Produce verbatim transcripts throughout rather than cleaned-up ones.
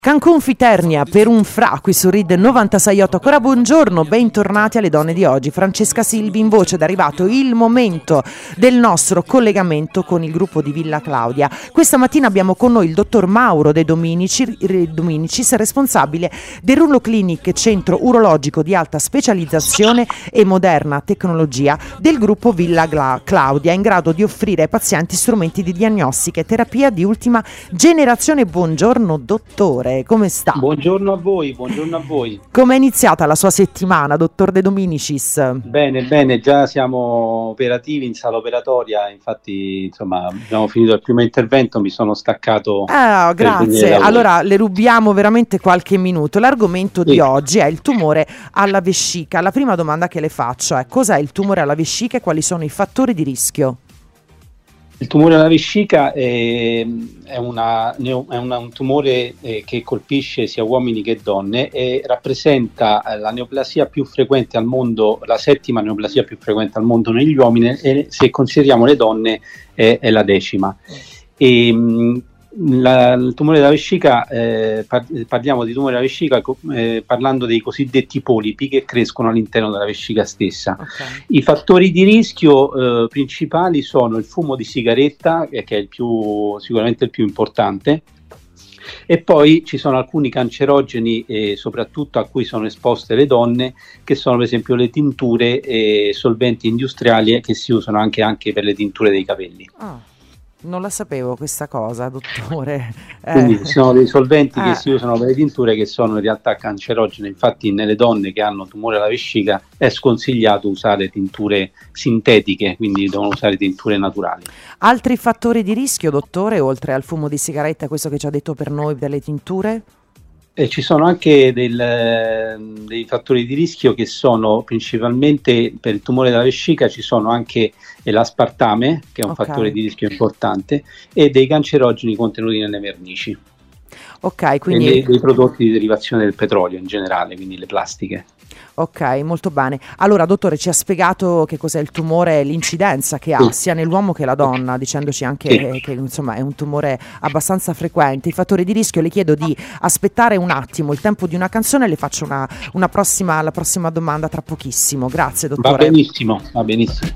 Confiternia per un fra qui su R I D novantasei virgola otto. Ancora buongiorno, bentornati alle donne di oggi. Francesca Silvi in voce, ed è arrivato il momento del nostro collegamento con il gruppo di Villa Claudia. Questa mattina abbiamo con noi il dottor Mauro De Dominici, Dominicis, responsabile del Rulo Clinic, centro urologico di alta specializzazione e moderna tecnologia del gruppo Villa Claudia, in grado di offrire ai pazienti strumenti di diagnostica e terapia di ultima generazione. Buongiorno dottore. Come sta? Buongiorno a voi, buongiorno a voi. Come è iniziata la sua settimana, dottor De Dominicis? Bene, bene, già siamo operativi in sala operatoria, infatti insomma abbiamo finito il primo intervento, mi sono staccato. Ah, grazie, allora le rubiamo veramente qualche minuto. L'argomento sì. di oggi è il tumore alla vescica. La prima domanda che le faccio è: cos'è il tumore alla vescica e quali sono i fattori di rischio? Il tumore alla vescica è, è, una, è una, un tumore eh, che colpisce sia uomini che donne e rappresenta la neoplasia più frequente al mondo, la settima neoplasia più frequente al mondo negli uomini, e se consideriamo le donne è, è la decima. E, mh, la, il tumore della vescica, eh, par- parliamo di tumore della vescica eh, parlando dei cosiddetti polipi che crescono all'interno della vescica stessa. Okay. I fattori di rischio eh, principali sono il fumo di sigaretta, eh, che è il più, sicuramente il più importante, e poi ci sono alcuni cancerogeni, eh, soprattutto a cui sono esposte le donne, che sono per esempio le tinture e solventi industriali che si usano anche, anche per le tinture dei capelli. Oh. Non la sapevo questa cosa, dottore. Eh. Quindi ci sono dei solventi eh. che si usano per le tinture che sono in realtà cancerogene. Infatti nelle donne che hanno tumore alla vescica è sconsigliato usare tinture sintetiche, quindi devono usare tinture naturali. Altri fattori di rischio, dottore, oltre al fumo di sigaretta, questo che ci ha detto per noi delle tinture? E ci sono anche del, dei fattori di rischio che sono principalmente per il tumore della vescica, ci sono anche l'aspartame, che è un okay. fattore di rischio importante, e dei cancerogeni contenuti nelle vernici. Ok, quindi e dei, dei prodotti di derivazione del petrolio in generale, quindi le plastiche. Ok, molto bene. Allora, dottore, ci ha spiegato che cos'è il tumore, l'incidenza che ha sì. sia nell'uomo che la donna, dicendoci anche sì. che insomma è un tumore abbastanza frequente. I fattori di rischio, le chiedo di aspettare un attimo il tempo di una canzone e le faccio una, una prossima, la prossima domanda tra pochissimo. Grazie, dottore. Va benissimo, va benissimo.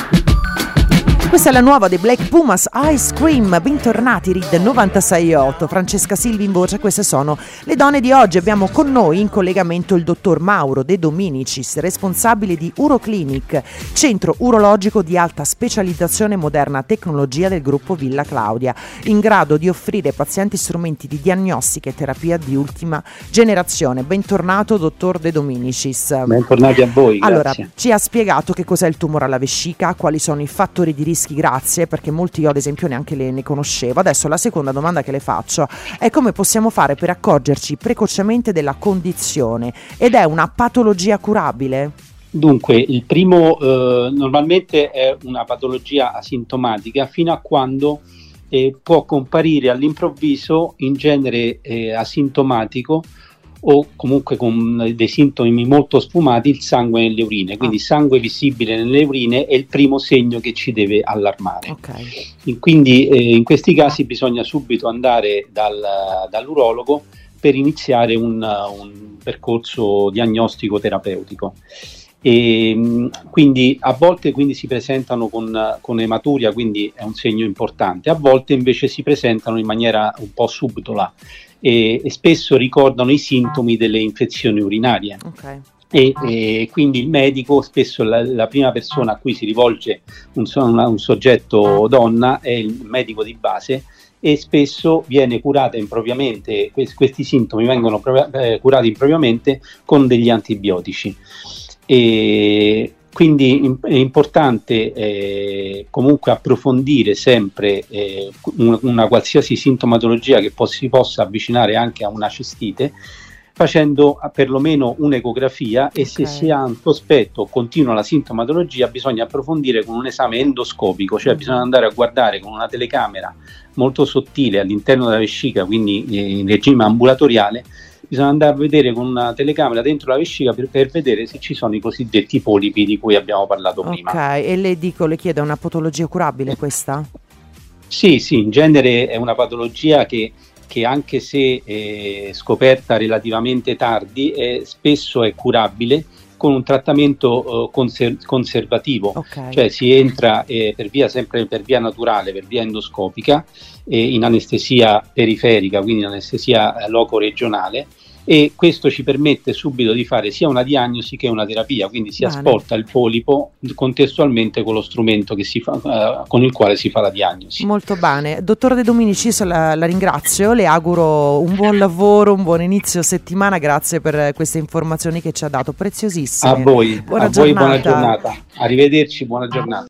Questa è la nuova dei Black Pumas, Ice Cream. Bentornati, R I D novantasei virgola otto. Francesca Silvi in voce, queste sono le donne di oggi. Abbiamo con noi in collegamento il dottor Mauro De Dominicis, responsabile di Uroclinic, centro urologico di alta specializzazione e moderna tecnologia del gruppo Villa Claudia, in grado di offrire ai pazienti strumenti di diagnostica e terapia di ultima generazione. Bentornato, dottor De Dominicis. Bentornati a voi, grazie. Allora, ci ha spiegato che cos'è il tumore alla vescica, quali sono i fattori di rischio. Grazie, perché molti io ad esempio neanche le ne conoscevo. Adesso la seconda domanda che le faccio è: come possiamo fare per accorgerci precocemente della condizione, ed è una patologia curabile? Dunque, il primo eh, normalmente è una patologia asintomatica fino a quando eh, può comparire all'improvviso, in genere eh, asintomatico o comunque con dei sintomi molto sfumati, il sangue nelle urine. Quindi sangue visibile nelle urine è il primo segno che ci deve allarmare. Okay. Quindi eh, in questi casi bisogna subito andare dal, dall'urologo per iniziare un, un percorso diagnostico terapeutico. E quindi a volte quindi si presentano con, con ematuria, quindi è un segno importante, a volte invece si presentano in maniera un po' subdola e, e spesso ricordano i sintomi delle infezioni urinarie. Okay. E, e quindi il medico, spesso la, la prima persona a cui si rivolge un, una, un soggetto donna è il medico di base, e spesso viene curata impropriamente, questi, questi sintomi vengono pro, eh, curati impropriamente con degli antibiotici. E quindi è importante eh, comunque approfondire sempre eh, una, una qualsiasi sintomatologia che po- si possa avvicinare anche a una cistite, facendo perlomeno un'ecografia, e okay. se si ha un sospetto o continua la sintomatologia bisogna approfondire con un esame endoscopico, cioè mm. bisogna andare a guardare con una telecamera molto sottile all'interno della vescica, quindi in regime ambulatoriale. Bisogna andare a vedere con una telecamera dentro la vescica per, per vedere se ci sono i cosiddetti polipi di cui abbiamo parlato okay. prima. Ok, e le dico, le chiedo, è una patologia curabile questa? Sì, sì, in genere è una patologia che che anche se eh, scoperta relativamente tardi, eh, spesso è curabile con un trattamento eh, conser- conservativo, Okay. cioè si entra eh, per via sempre per via naturale, per via endoscopica, eh, in anestesia periferica, quindi in anestesia eh, loco-regionale, e questo ci permette subito di fare sia una diagnosi che una terapia, quindi si Bene. asporta il polipo contestualmente con lo strumento che si fa, eh, con il quale si fa la diagnosi. Molto bene. Dottor De Dominicis, la, la ringrazio, le auguro un buon lavoro, un buon inizio settimana, grazie per queste informazioni che ci ha dato, preziosissime. A voi, Buona a voi giornata. buona giornata. Arrivederci, buona giornata.